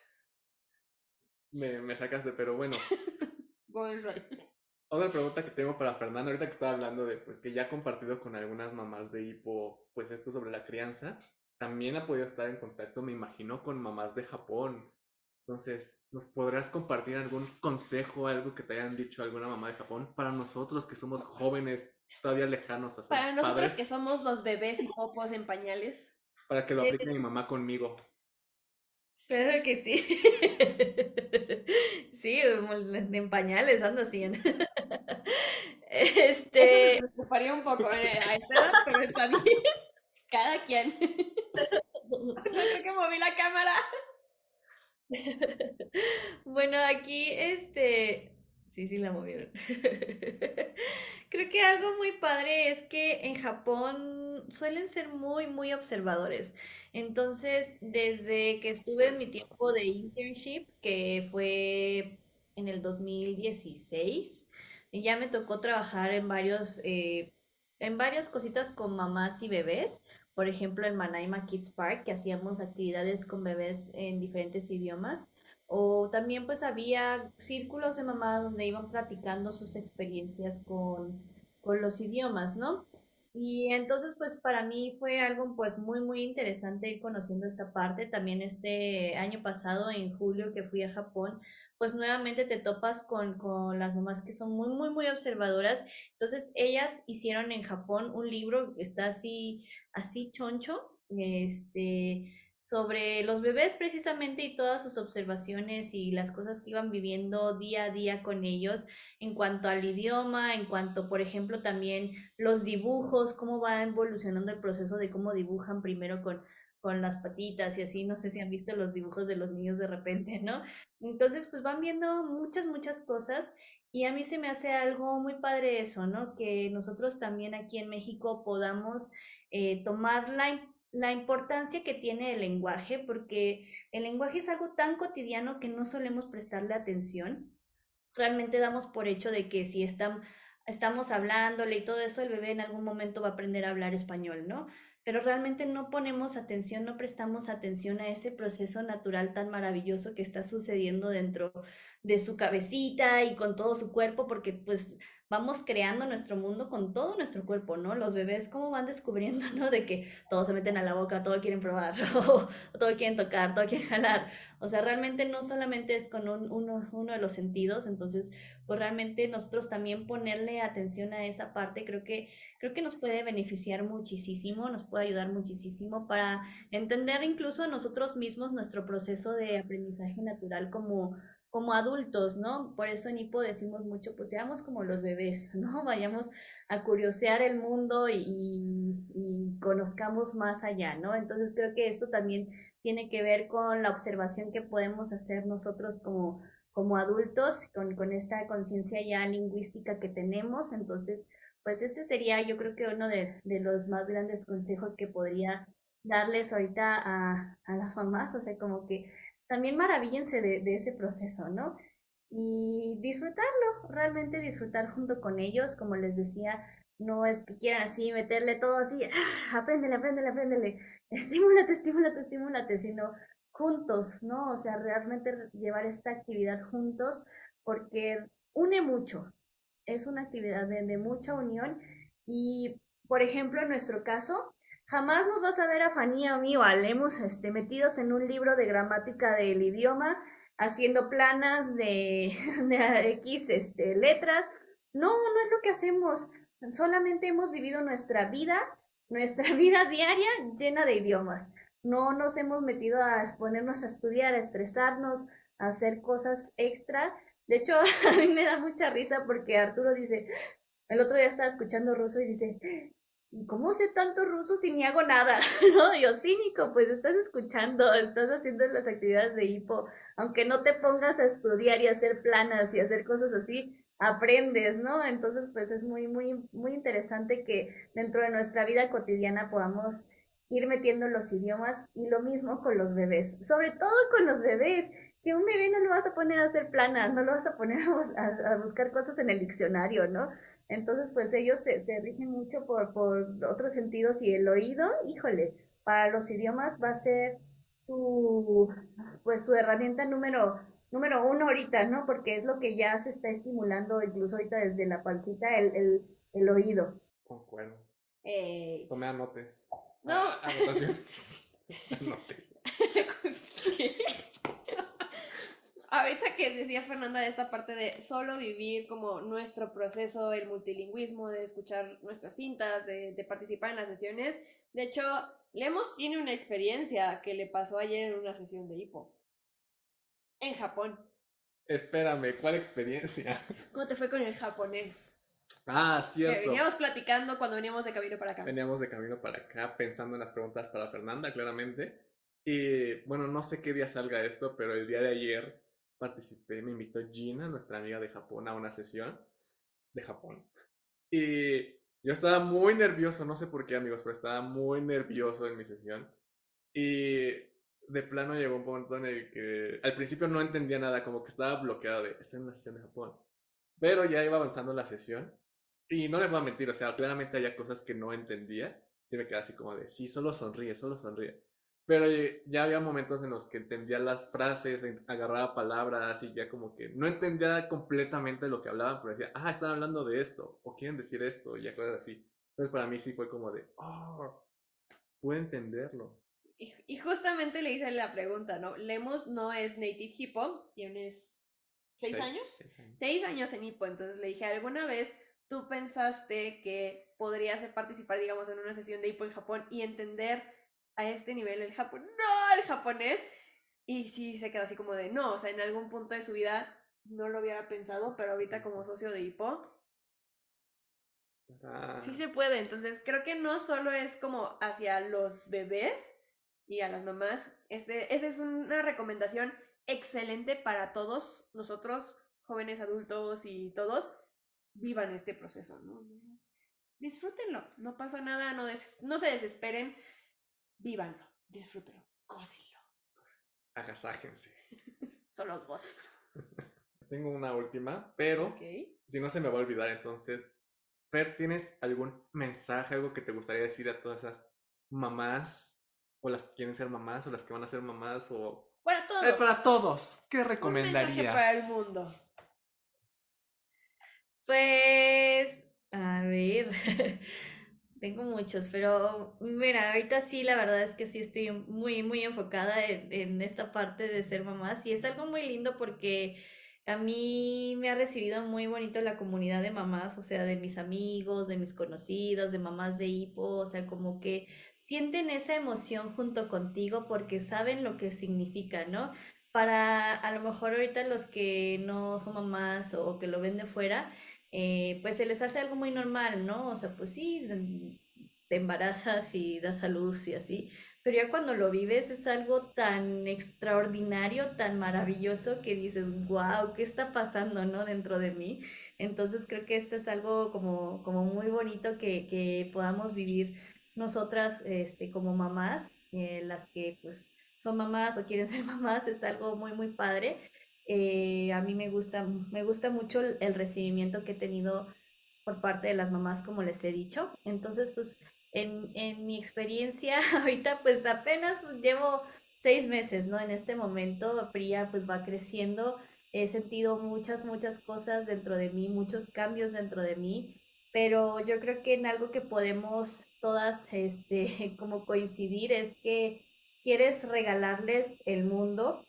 me, me sacaste, pero bueno. Going right. Otra pregunta que tengo para Fernando, ahorita que estaba hablando de pues que ya ha compartido con algunas mamás de hipo, pues esto sobre la crianza, también ha podido estar en contacto, me imagino, con mamás de Japón. Entonces, ¿nos podrás compartir algún consejo, algo que te hayan dicho alguna mamá de Japón para nosotros que somos jóvenes, todavía lejanos a ser Para nosotros padres, que somos los bebés y popos en pañales. para que lo aplique mi mamá conmigo? Claro que sí. Sí, en pañales ando así. Eso me Este, preocuparía un poco eh, a esta edad, pero está bien. Cada quien. No creo que moví la cámara. bueno, aquí, este, sí, sí la movieron. Creo que algo muy padre es que en Japón suelen ser muy, muy observadores. Entonces, desde que estuve en mi tiempo de internship, que fue en el dos mil dieciséis, ya me tocó trabajar en varios, eh, en varias cositas con mamás y bebés. Por ejemplo, en Manaima Kids Park, que hacíamos actividades con bebés en diferentes idiomas. O también pues había círculos de mamás donde iban platicando sus experiencias con, con los idiomas, ¿no? Y entonces pues para mí fue algo pues muy muy interesante ir conociendo esta parte. También este año pasado, en julio que fui a Japón, pues nuevamente te topas con, con las mamás que son muy muy muy observadoras. Entonces ellas hicieron en Japón un libro que está así, así choncho, este sobre los bebés precisamente y todas sus observaciones y las cosas que iban viviendo día a día con ellos en cuanto al idioma, en cuanto, por ejemplo, también los dibujos, cómo va evolucionando el proceso de cómo dibujan primero con, con las patitas y así, no sé si han visto los dibujos de los niños de repente, ¿no? Entonces, pues van viendo muchas, muchas cosas y a mí se me hace algo muy padre eso, ¿no? Que nosotros también aquí en México podamos eh, tomar la la importancia que tiene el lenguaje, porque el lenguaje es algo tan cotidiano que no solemos prestarle atención. Realmente damos por hecho de que si están, estamos hablándole y todo eso, el bebé en algún momento va a aprender a hablar español, ¿no? Pero realmente no ponemos atención, no prestamos atención a ese proceso natural tan maravilloso que está sucediendo dentro de su cabecita y con todo su cuerpo, porque pues vamos creando nuestro mundo con todo nuestro cuerpo, ¿no? Los bebés cómo van descubriendo, ¿no? De que todos se meten a la boca, todo quieren probar, o, o todo quieren tocar, todo quieren jalar. O sea, realmente no solamente es con un, uno, uno de los sentidos, entonces, pues realmente nosotros también ponerle atención a esa parte, creo que, creo que nos puede beneficiar muchísimo, nos puede ayudar muchísimo para entender incluso a nosotros mismos nuestro proceso de aprendizaje natural como como adultos, ¿no? Por eso en Hipo decimos mucho, pues seamos como los bebés, ¿no? Vayamos a curiosear el mundo y, y, y conozcamos más allá, ¿no? Entonces creo que esto también tiene que ver con la observación que podemos hacer nosotros como, como adultos, con, con esta conciencia ya lingüística que tenemos. Entonces, pues ese sería yo creo que uno de, de los más grandes consejos que podría darles ahorita a, a las mamás, o sea, como que también maravíllense de, de ese proceso, ¿no? Y disfrutarlo, realmente disfrutar junto con ellos, como les decía, no es que quieran así meterle todo así, ¡ah! Apréndele, apréndele, apréndele, estímulate, estímulate, estímulate, sino juntos, ¿no? O sea, realmente llevar esta actividad juntos porque une mucho, es una actividad de, de mucha unión y, por ejemplo, en nuestro caso, jamás nos vas a ver a Fanny o a mí o a Lemus este, metidos en un libro de gramática del idioma, haciendo planas de, de X este, letras. No, no es lo que hacemos. Solamente hemos vivido nuestra vida, nuestra vida diaria llena de idiomas. No nos hemos metido a ponernos a estudiar, a estresarnos, a hacer cosas extra. De hecho, a mí me da mucha risa porque Arturo dice, el otro día estaba escuchando ruso y dice, ¿cómo sé tanto ruso si ni hago nada? No, yo sí, Nico, pues estás escuchando, estás haciendo las actividades de hipo, aunque no te pongas a estudiar y a hacer planas y hacer cosas así, aprendes, ¿no? Entonces, pues es muy, muy, muy interesante que dentro de nuestra vida cotidiana podamos ir metiendo los idiomas y lo mismo con los bebés, sobre todo con los bebés, que un bebé no lo vas a poner a hacer planas, no lo vas a poner a, bus a, a buscar cosas en el diccionario, ¿no? Entonces, pues ellos se, se rigen mucho por, por otros sentidos y el oído, híjole, para los idiomas va a ser su, pues su herramienta número, número uno ahorita, ¿no? Porque es lo que ya se está estimulando incluso ahorita desde la pancita, el, el, el oído. Concuerdo. Eh, Tomé anotes. No. Ah, anotaciones. Anotes. ¿Qué? Ahorita que decía Fernanda de esta parte de solo vivir como nuestro proceso, el multilingüismo, de escuchar nuestras cintas, de, de participar en las sesiones. De hecho, Lemos tiene una experiencia que le pasó ayer en una sesión de hipo. En Japón. Espérame, ¿cuál experiencia? ¿Cómo te fue con el japonés? Ah, Que cierto. veníamos platicando cuando veníamos de camino para acá. Veníamos de camino para acá pensando en las preguntas para Fernanda, claramente. Y bueno, no sé qué día salga esto, pero el día de ayer participé, me invitó Gina, nuestra amiga de Japón, a una sesión de Japón. Y yo estaba muy nervioso, no sé por qué, amigos, pero estaba muy nervioso en mi sesión. Y de plano llegó un punto en el que al principio no entendía nada, como que estaba bloqueado de, estoy en una sesión de Japón. Pero ya iba avanzando la sesión. Y no les voy a mentir, o sea, claramente había cosas que no entendía. Sí me quedaba así como de, sí, solo sonríe, solo sonríe. Pero ya había momentos en los que entendía las frases, agarraba palabras y ya como que no entendía completamente lo que hablaban, pero decía, ah, están hablando de esto, o quieren decir esto, y ya cosas así. Entonces para mí sí fue como de, oh, puedo entenderlo. Y, y justamente le hice la pregunta, ¿no? Lemos no es native hippo, tienes seis, Seis, años. seis años. Seis años en hipo, entonces le dije, ¿alguna vez tú pensaste que podrías participar, digamos, en una sesión de hipo en Japón y entender a este nivel el Japón? ¡No! El japonés. Y sí se quedó así como de, no, o sea, en algún punto de su vida no lo hubiera pensado, pero ahorita como socio de hipo, Ah, sí se puede. Entonces creo que no solo es como hacia los bebés y a las mamás, ese, esa es una recomendación excelente para todos nosotros, jóvenes adultos y todos, vivan este proceso, ¿no? Disfrútenlo, no pasa nada, no, des no se desesperen, vívanlo, disfrútenlo, gócenlo. agasájense. Solo gócenlo. Tengo una última, pero Okay. si no se me va a olvidar, entonces, Fer, ¿tienes algún mensaje, algo que te gustaría decir a todas esas mamás, o las que quieren ser mamás, o las que van a ser mamás, o... Para todos. Eh, para todos, ¿qué Un mensaje recomendarías? para el mundo. Pues, a ver, tengo muchos, pero mira, ahorita sí, la verdad es que sí estoy muy, muy enfocada en, en esta parte de ser mamá. Sí, es algo muy lindo porque a mí me ha recibido muy bonito la comunidad de mamás, o sea, de mis amigos, de mis conocidos, de mamás de hipo, o sea, como que sienten esa emoción junto contigo porque saben lo que significa, ¿no? Para a lo mejor ahorita los que no son mamás o que lo ven de fuera, eh, pues se les hace algo muy normal, ¿no? O sea, pues sí, mm, te embarazas y das a luz y así, pero ya cuando lo vives es algo tan extraordinario, tan maravilloso que dices, wow, ¿qué está pasando, no? Dentro de mí. Entonces creo que esto es algo como, como muy bonito que, que podamos vivir nosotras, este, como mamás, eh, las que pues son mamás o quieren ser mamás, es algo muy, muy padre. Eh, a mí me gusta, me gusta mucho el, el recibimiento que he tenido por parte de las mamás, como les he dicho. Entonces, pues, en, en mi experiencia, ahorita pues apenas llevo seis meses, ¿no? En este momento, Priya pues va creciendo. He sentido muchas, muchas cosas dentro de mí, muchos cambios dentro de mí, pero yo creo que en algo que podemos todas, este, como coincidir es que quieres regalarles el mundo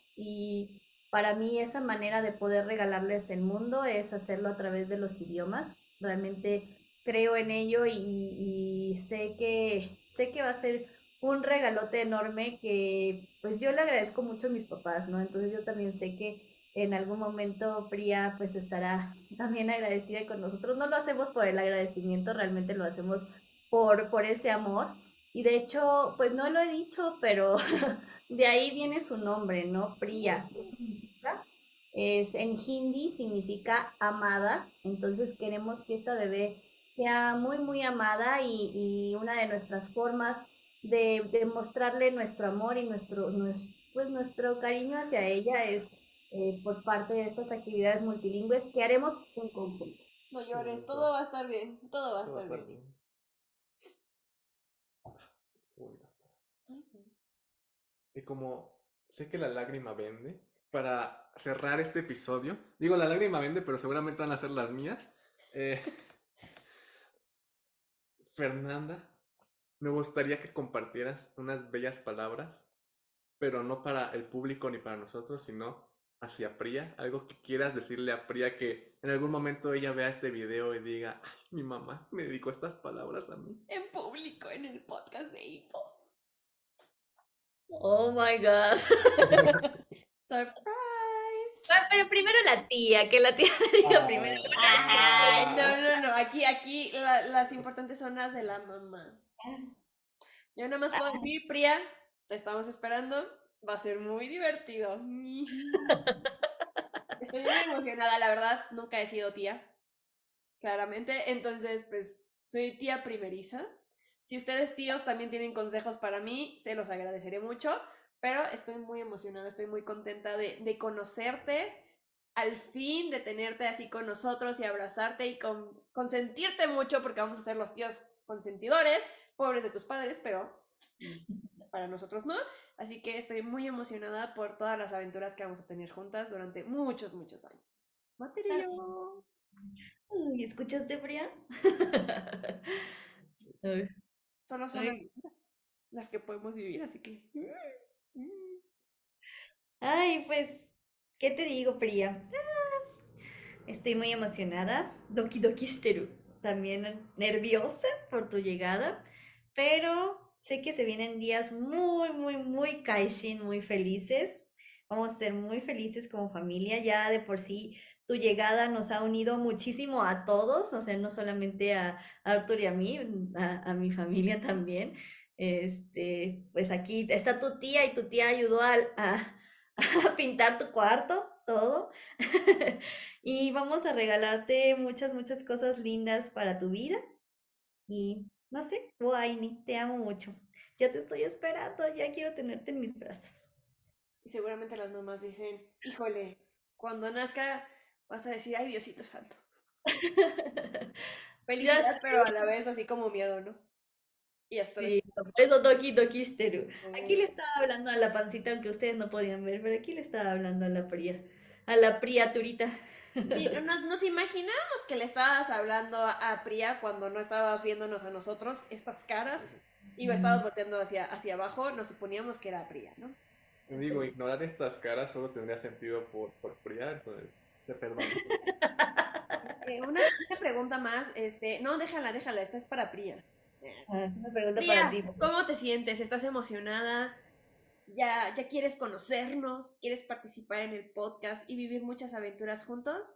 y para mí esa manera de poder regalarles el mundo es hacerlo a través de los idiomas. Realmente creo en ello y, y sé que sé que va a ser un regalote enorme que pues yo le agradezco mucho a mis papás, ¿no? Entonces yo también sé que en algún momento Priya pues estará también agradecida con nosotros. No lo hacemos por el agradecimiento, realmente lo hacemos por, por ese amor. Y de hecho, pues no lo he dicho, pero de ahí viene su nombre, ¿no? Priya. ¿Qué significa? Es en hindi significa amada, entonces queremos que esta bebé sea muy, muy amada y, y una de nuestras formas de, de mostrarle nuestro amor y nuestro, nuestro, pues nuestro cariño hacia ella es eh, por parte de estas actividades multilingües que haremos en conjunto. No Qué llores, bonito. todo va a estar bien, todo va a Todo va a estar estar bien. bien. Qué bonitas palabras. Sí. Y como sé que la lágrima vende, para cerrar este episodio, digo la lágrima vende, pero seguramente van a ser las mías. eh, Fernanda, me gustaría que compartieras unas bellas palabras, pero no para el público ni para nosotros, sino hacia Priya, algo que quieras decirle a Priya que en algún momento ella vea este video y diga, ay, mi mamá me dedicó estas palabras a mí. En público, en el podcast de Hipo. Oh my God. Surprise. Ah, pero primero la tía, que la tía le diga primero. Ay, no, no, no. Aquí, aquí la- las importantes son las de la mamá. Yo nada más puedo decir, Priya, te estamos esperando. Va a ser muy divertido. Estoy muy emocionada, la verdad. Nunca he sido tía, claramente. Entonces, pues, soy tía primeriza. Si ustedes, tíos, también tienen consejos para mí, se los agradeceré mucho. Pero estoy muy emocionada, estoy muy contenta de, de conocerte, al fin de tenerte así con nosotros y abrazarte y con, consentirte mucho, porque vamos a ser los tíos consentidores, pobres de tus padres, pero para nosotros no. Así que estoy muy emocionada por todas las aventuras que vamos a tener juntas durante muchos, muchos años. Material. Uy, ¿escuchaste, Priya? Ay, Solo son ay. aventuras las que podemos vivir, así que... Ay, pues, ¿qué te digo, Priya? Estoy muy emocionada. Doki doki shiteru. También nerviosa por tu llegada. Pero sé que se vienen días muy, muy, muy kaishin, muy felices. Vamos a ser muy felices como familia. Ya de por sí tu llegada nos ha unido muchísimo a todos. O sea, no solamente a, a Arthur y a mí, a, a mi familia también. Este, pues aquí está tu tía y tu tía ayudó al- a, a pintar tu cuarto, todo. Y vamos a regalarte muchas, muchas cosas lindas para tu vida. Y no sé, Waini, te amo mucho. Ya te estoy esperando, ya quiero tenerte en mis brazos. Y seguramente las mamás dicen, híjole, cuando nazca vas a decir, ay, Diosito santo. Ya Felicidad, sé, pero a la vez así como miedo, ¿no? Y hasta sí, por eso Doki Doki Shiteru. Aquí Oh. le estaba hablando a la pancita, aunque ustedes no podían ver, pero aquí le estaba hablando a la Priya. a la criaturita. Sí, nos, nos imaginamos que le estabas hablando a, a Priya cuando no estabas viéndonos a nosotros, estas caras, y estabas volteando hacia, hacia abajo, nos suponíamos que era Priya, ¿no? Digo, ignorar estas caras solo tendría sentido por, por Priya, entonces se perdona. Eh, una, una pregunta más, este, no, déjala, déjala, esta es para Priya. Ah, es una pregunta Priya, para ti. ¿cómo te sientes? ¿Estás emocionada? ¿Ya, ya quieres conocernos? ¿Quieres participar en el podcast y vivir muchas aventuras juntos?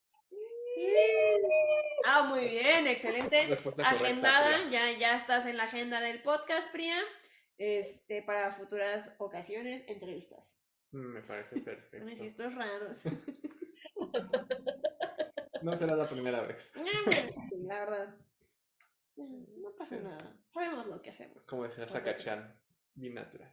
Ah, muy bien, excelente. Respuesta correcta, Agendada, Priya. ya, ya estás en la agenda del podcast, Priya. Este, para futuras ocasiones, entrevistas. Me parece perfecto. Ay, sí, estos raros. No será la primera vez. Sí, la verdad. No pasa nada. Sabemos lo que hacemos. Como decía Saka-chan, be natural.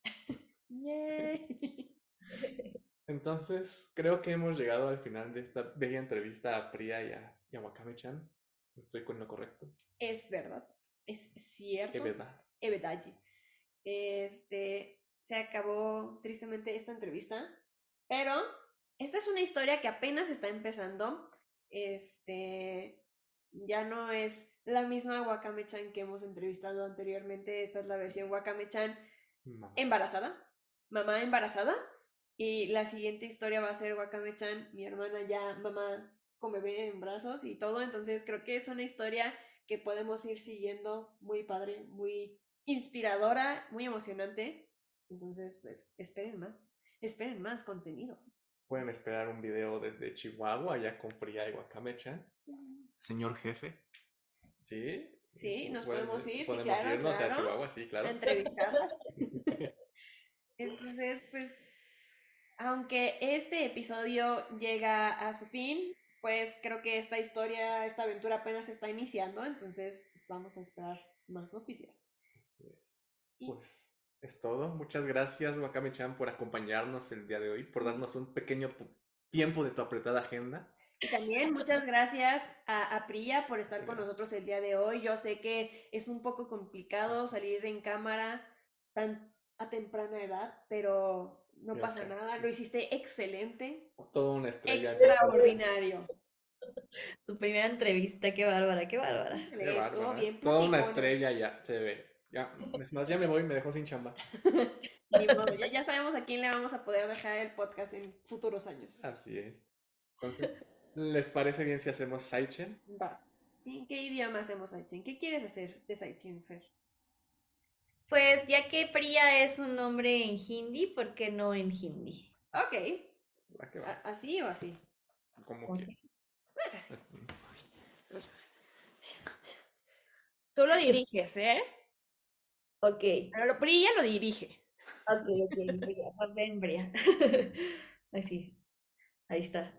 Yay. Entonces, creo que hemos llegado al final de esta bella entrevista a Priya y a, y a Wakame-chan. Estoy con lo correcto. Es verdad. Es cierto. Es verdad. Es verdad. Este, se acabó tristemente esta entrevista, pero esta es una historia que apenas está empezando. Este, ya no es la misma Wakame-chan que hemos entrevistado anteriormente. Esta es la versión Wakame-chan Mamá. embarazada, mamá embarazada, y la siguiente historia va a ser Wakame-chan, mi hermana ya mamá con bebé en brazos y todo. Entonces creo que es una historia que podemos ir siguiendo, muy padre, muy inspiradora, muy emocionante. Entonces, pues, esperen más, esperen más contenido. Pueden esperar un video desde Chihuahua, allá con Priya y Wakame-chan. Señor jefe. ¿Sí? Sí, nos Pueden- podemos ir, sí, podemos claro, irnos claro. a Chihuahua, sí, claro. A entrevistarlas. Entonces, pues, aunque este episodio llega a su fin, pues creo que esta historia, esta aventura apenas está iniciando. Entonces, pues, vamos a esperar más noticias. Pues, pues es todo. Muchas gracias, Wakame-chan, por acompañarnos el día de hoy, por darnos un pequeño pu- tiempo de tu apretada agenda. Y también muchas gracias a, a Priya por estar con Claro. nosotros el día de hoy. Yo sé que es un poco complicado salir en cámara tan a temprana edad, pero no pasa Gracias. nada. Lo hiciste excelente, Toda una estrella. extraordinario. Su primera entrevista, qué bárbara, qué bárbara. Qué Estuvo bárbara. bien Toda una platicona. estrella ya, se ve. Ya, es más, ya me voy, me dejó sin chamba. Ni modo, ya, ya sabemos a quién le vamos a poder dejar el podcast en futuros años. Así es. Entonces, ¿les parece bien si hacemos Saichen? Va. ¿En qué idioma hacemos Saichen? ¿Qué quieres hacer de Saichen, Fer? Pues ya que Priya es un nombre en hindi, ¿por qué no en hindi? Ok. Va que va. ¿A- ¿Así o así? Como Ok. que. Pues así. Tú lo diriges, ¿eh? Ok, Pero lo, Priya lo dirige. ok, ok, Priya, ven, Priya. Ahí sí, ahí está.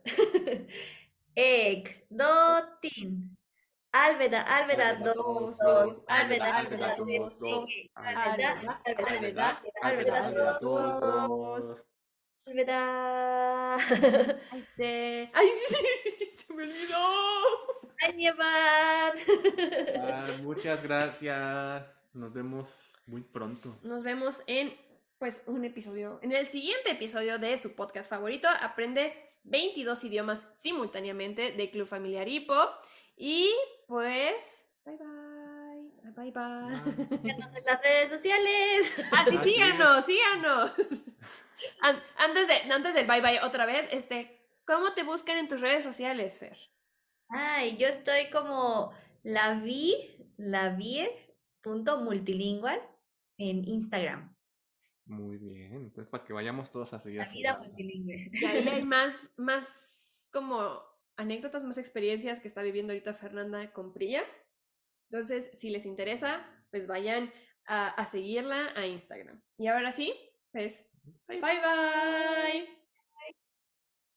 Ek, do, tin. Alveda, alveda, dos, dos. Alveda, alveda, dos, dos. Alveda, alveda, alveda, alveda, dos, dos. Alveda. Ay, te- Ay, sí, se me olvidó. Annyeonghaseyo. Ah, muchas gracias. Nos vemos muy pronto. Nos vemos en, pues, un episodio, en el siguiente episodio de su podcast favorito. Aprende veintidós idiomas simultáneamente de Club Familiar Hippo. Y, pues, bye bye. Bye bye. Síganos en las redes sociales. Así, Así síganos, síganos. An- Antes de, antes del bye bye otra vez, este, ¿cómo te buscan en tus redes sociales, Fer? Ay, yo estoy como la vi, la vie punto multilingual en Instagram. Muy bien. Entonces, para que vayamos todos a seguir a La vida Fernanda. multilingüe. Y ahí hay más, más como anécdotas, más experiencias que está viviendo ahorita Fernanda con Priya. Entonces, si les interesa, pues vayan a, a seguirla a Instagram. Y ahora sí, pues, bye bye.